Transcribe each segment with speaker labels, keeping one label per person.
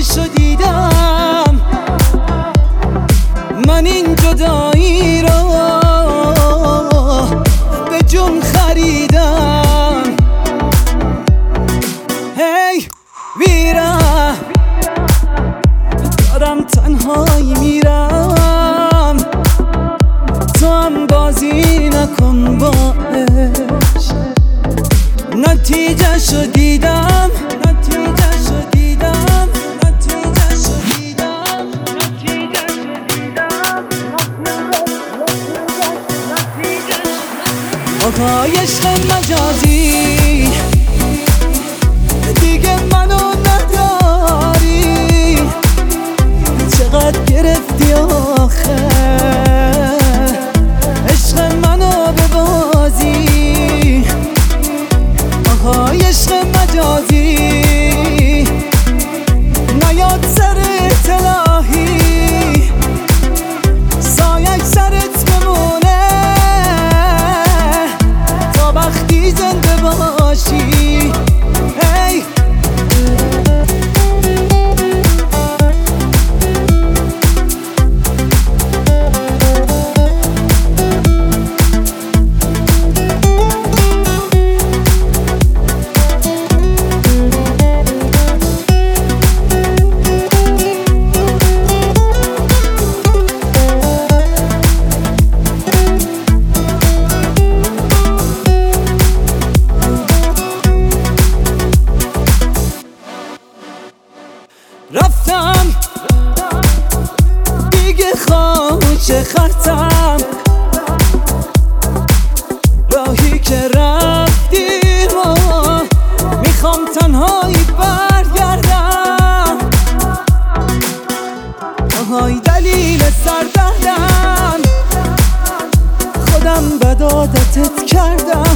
Speaker 1: آتشو دیدم، من این جدایی رو به جون خریدم. هی ویرم دارم تنهایی میرم، تو هم بازی نکن با عشق. نتیجه شو دیدم، آقای عشق مجازی دیگه منو نداری، چقدر گرفتی آخه عشق منو به بازی. آقای عشق مجازی نیاد سرت الهی، سایش سرت بمونه تا وقتی زنده باشی. هی رفتم دیگه خواهش خطم، راهی که رفتی رو میخوام تنهایی برگردم. آهای دلیل سردردم خودم بد عادتت کردم،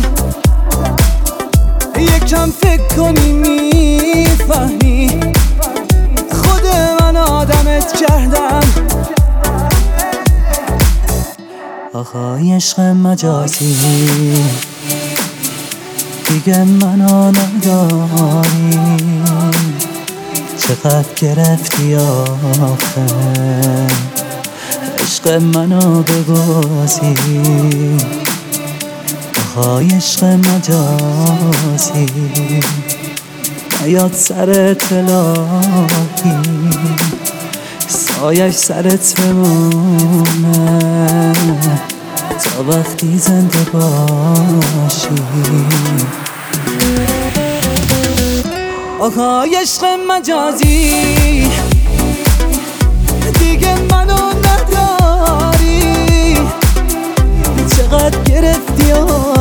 Speaker 1: یکم فکر کنی میفهمی خود من آدمت کردم. آقای عشق مجازی دیگه منو نداری، چقدر گرفتی آخه عشق منو ببازی. آقای عشق مجازی نیاد سرت الهی، سایش سرت بمونه تا وقتی زنده باشی. آقای عشق مجازی دیگه منو نداری، چقدر گرفتی